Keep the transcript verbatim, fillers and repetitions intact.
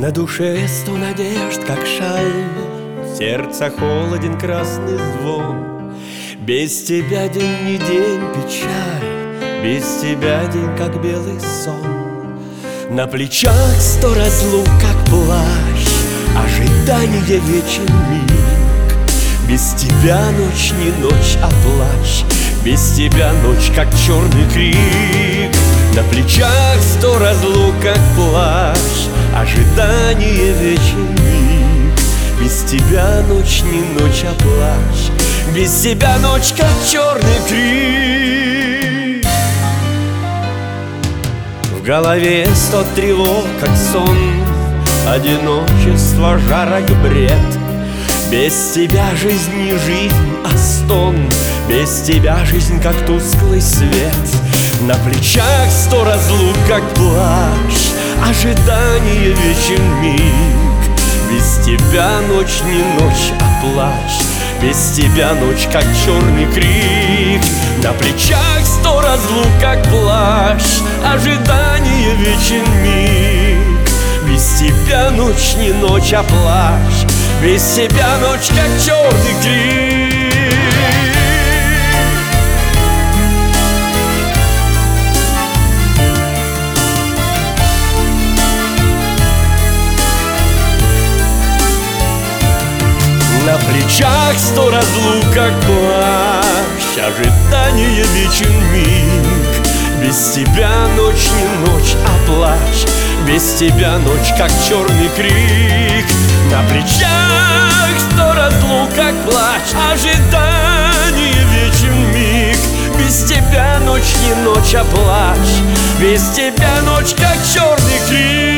На душе сто надежд, как шаль, в сердце холоден красный звон. Без тебя день не день, печаль, без тебя день, как белый сон. На плечах сто разлук, как плащ, ожидание вечен миг. Без тебя ночь не ночь, а плач, без тебя ночь, как черный крик. На плечах сто разлук, как плащ, ожидание вечен миг. Без тебя ночь не ночь, а плач, без тебя ночь, как черный крик. В голове сто тревог, как сон, одиночество, жарок, бред. Без тебя жизнь не жизнь, а стон, без тебя жизнь, как тусклый свет. На плечах сто разлук, как плащ, ожидание вечен миг. Без тебя ночь не ночь, а плач, без тебя ночь, как черный крик. На плечах сто разлук, как плащ, ожидание вечен миг. Без тебя ночь не ночь, а плач, без тебя ночь, как черный крик. На плечах сто разлук, как плащ, ожидание вечен миг. Без тебя ночь не ночь, а плач, без тебя ночь, как черный крик. На плечах сто разлук, как плач, ожидание вечен миг. Без тебя ночь не ночь, а плач, без тебя ночь, как черный крик.